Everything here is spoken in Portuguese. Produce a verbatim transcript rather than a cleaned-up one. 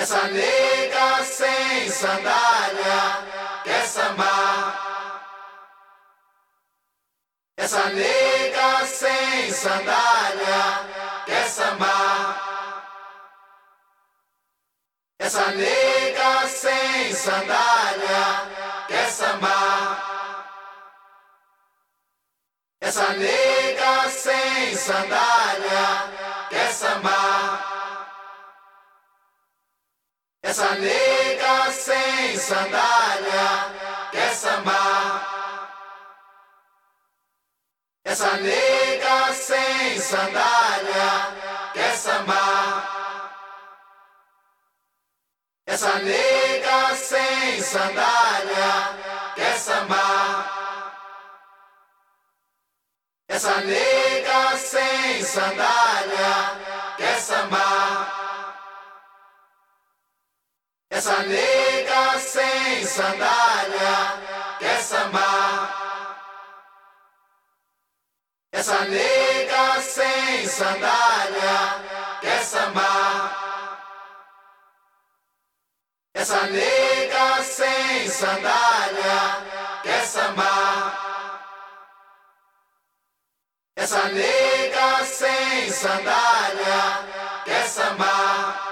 Essa nega sem sandália quer sambar. Essa nega sem sandália quer sambar. Essa nega sem sandália quer sambar. Essa nega sem sandália quer sambar. Essa nega sem sandália quer sambar. Essa nega sem sandália quer sambar. Essa nega sem sandália quer sambar. Essa nega sem sandália quer sambar. Essa nega sem sandália quer sambar. Essa nega sem sandália quer sambar. Essa nega sem sandália quer sambar. Essa nega sem sandália quer sambar.